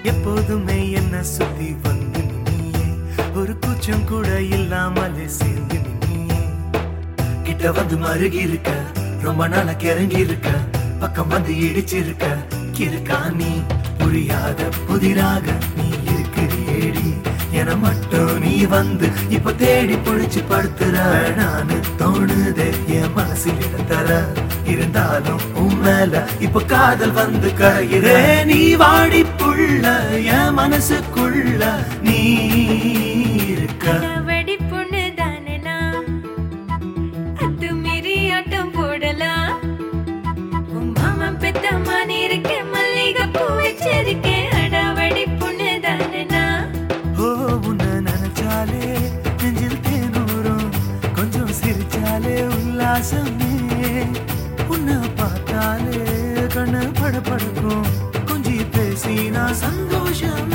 எப்போதுமே என்ன சுத்தி வந்து நீயே ஒரு கூச்சம் கூட இல்லாமலே சேர்ந்து நீயே கிட்ட வந்து மருகி இருக்க ரொம்ப நாளா கிறங்கி இருக்க பக்கம் வந்து இடிச்சிருக்க கிருக்கா நீ புரியாத புதிராக நீ இருக்கிறியேடி என மட்டும் நீ வந்து இப்ப தேடி புடிச்சு படுத்துற நானு தோணுதே என் மனசில் இடம் தர இருந்தாலும் உன் மேல இப்ப காதல் வந்து கரையிறே நீ வாடி புள்ள என் மனசுக்குள்ள நீ இருக்க வெடி பொண்ணு தானேனா அது மீறி ஆட்டம் போடலாம் உன் மாமா பெத்த மானி இருக்கே மல்லிகை பூ வச்சிருக்கேன் அடாவடி பொண்ணு தானேனா ஓ உன்னை நினைச்சாலே நெஞ்சில் தேனூரும் கொஞ்சம் சிரிச்சாலே உல்லாசமே உன்னை பார்த்தாலே கண்ணு படபடக்கும் கொஞ்சி பேசினா சந்தோஷம்